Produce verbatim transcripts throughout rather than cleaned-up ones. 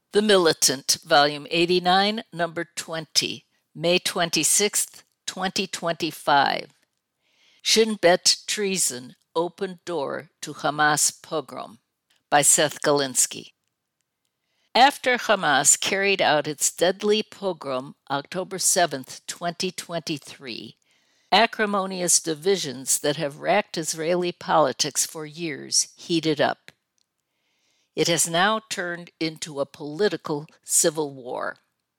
The Militant, Volume eighty-nine, Number twenty, May twenty-sixth, twenty twenty-five. Shin Bet Treason, Opened Door to Hamas Pogrom, by Seth Galinsky. After Hamas carried out its deadly pogrom October seventh, twenty twenty-three, acrimonious divisions that have racked Israeli politics for years heated up. It has now turned into a political civil war.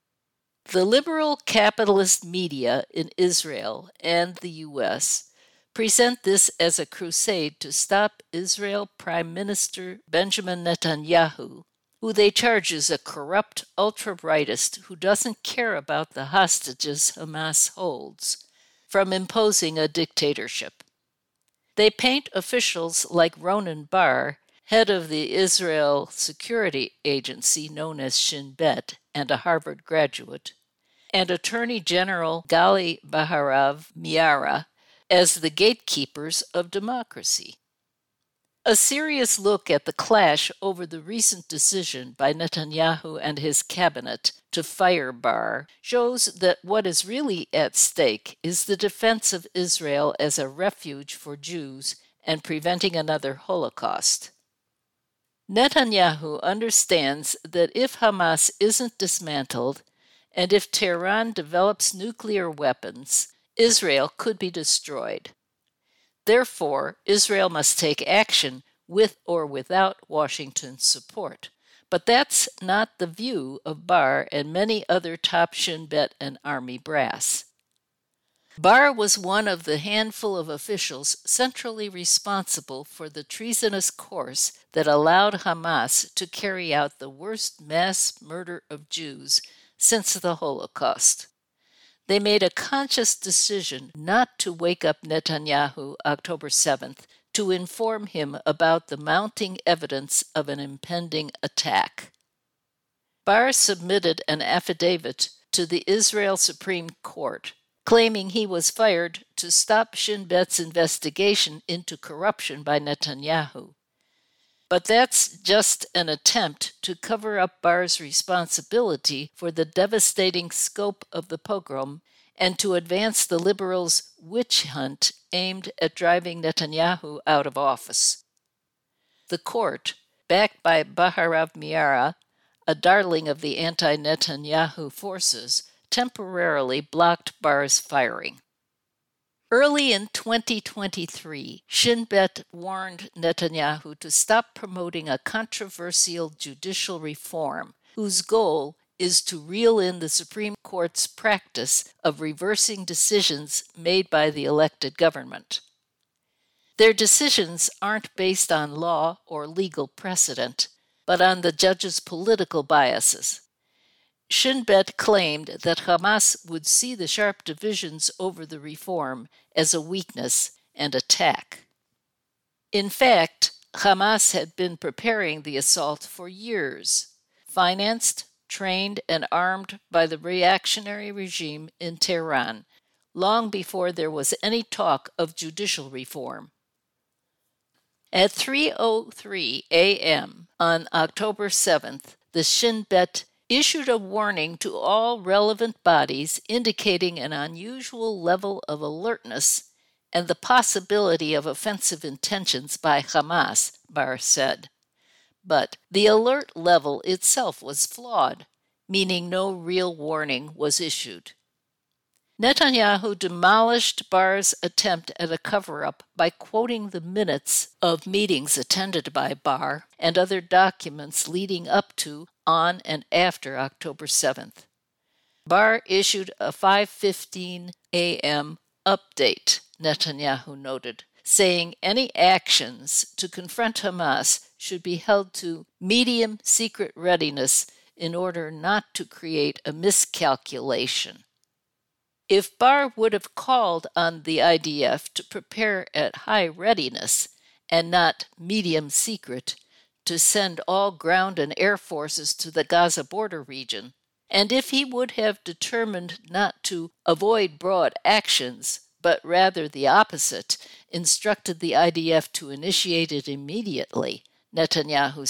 The liberal capitalist media in Israel and the U S present this as a crusade to stop Israel Prime Minister Benjamin Netanyahu, who they charge is a corrupt ultra-rightist who doesn't care about the hostages Hamas holds, from imposing a dictatorship. They paint officials like Ronen Bar, head of the Israel Security Agency known as Shin Bet and a Harvard graduate, and Attorney General Gali Baharav Miara as the gatekeepers of democracy. A serious look at the clash over the recent decision by Netanyahu and his cabinet to fire Bar shows that what is really at stake is the defense of Israel as a refuge for Jews and preventing another Holocaust. Netanyahu understands that if Hamas isn't dismantled, and if Tehran develops nuclear weapons, Israel could be destroyed. Therefore, Israel must take action with or without Washington's support. But that's not the view of Bar and many other top Shin Bet and Army brass. Bar was one of the handful of officials centrally responsible for the treasonous course that allowed Hamas to carry out the worst mass murder of Jews since the Holocaust. They made a conscious decision not to wake up Netanyahu October seventh to inform him about the mounting evidence of an impending attack. Bar submitted an affidavit to the Israel Supreme Court, claiming he was fired to stop Shin Bet's investigation into corruption by Netanyahu. But that's just an attempt to cover up Bar's responsibility for the devastating scope of the pogrom and to advance the liberals' witch hunt aimed at driving Netanyahu out of office. The court, backed by Baharav Miara, a darling of the anti-Netanyahu forces, temporarily blocked Bar's firing. Early in twenty twenty-three, Shin Bet warned Netanyahu to stop promoting a controversial judicial reform whose goal is to reel in the Supreme Court's practice of reversing decisions made by the elected government. Their decisions aren't based on law or legal precedent, but on the judge's political biases. Shin Bet claimed that Hamas would see the sharp divisions over the reform as a weakness and attack. In fact, Hamas had been preparing the assault for years, financed, trained, and armed by the reactionary regime in Tehran, long before there was any talk of judicial reform. At three oh three a.m. on October seventh, the Shin Bet issued a warning to all relevant bodies indicating an unusual level of alertness and the possibility of offensive intentions by Hamas, Bar said. But the alert level itself was flawed, meaning no real warning was issued. Netanyahu demolished Bar's attempt at a cover-up by quoting the minutes of meetings attended by Bar and other documents leading up to, on, and after October seventh. Bar issued a five fifteen a.m. update, Netanyahu noted, saying any actions to confront Hamas should be held to medium secret readiness in order not to create a miscalculation. If Bar would have called on the I D F to prepare at high readiness and not medium secret to send all ground and air forces to the Gaza border region, and if he would have determined not to avoid broad actions, but rather the opposite, instructed the I D F to initiate it immediately, Netanyahu said,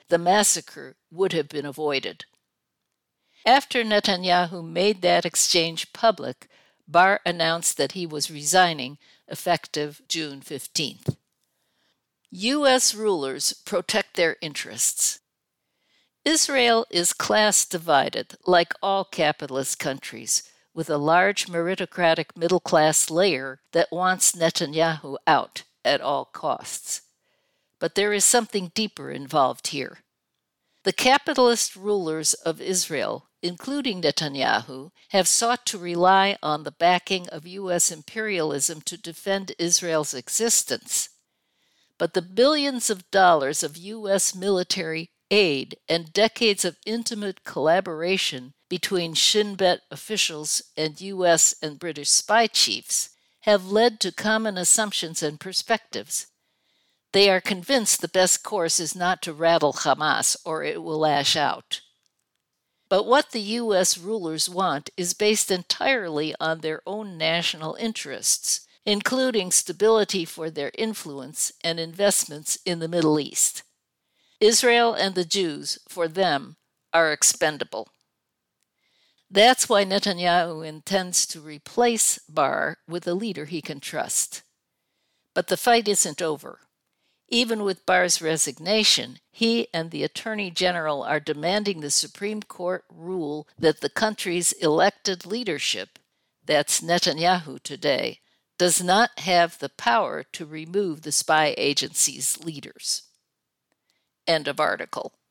the massacre would have been avoided. After Netanyahu made that exchange public, Bar announced that he was resigning effective June fifteenth. U S rulers protect their interests. Israel is class divided, like all capitalist countries, with a large meritocratic middle-class layer that wants Netanyahu out at all costs. But there is something deeper involved here. The capitalist rulers of Israel, including Netanyahu, have sought to rely on the backing of U S imperialism to defend Israel's existence. But the billions of dollars of U S military aid and decades of intimate collaboration between Shin Bet officials and U S and British spy chiefs have led to common assumptions and perspectives. They are convinced the best course is not to rattle Hamas or it will lash out. But what the U S rulers want is based entirely on their own national interests, including stability for their influence and investments in the Middle East. Israel and the Jews, for them, are expendable. That's why Netanyahu intends to replace Bar with a leader he can trust. But the fight isn't over. Even with Bar's resignation, he and the Attorney General are demanding the Supreme Court rule that the country's elected leadership, that's Netanyahu today, does not have the power to remove the spy agency's leaders. End of article.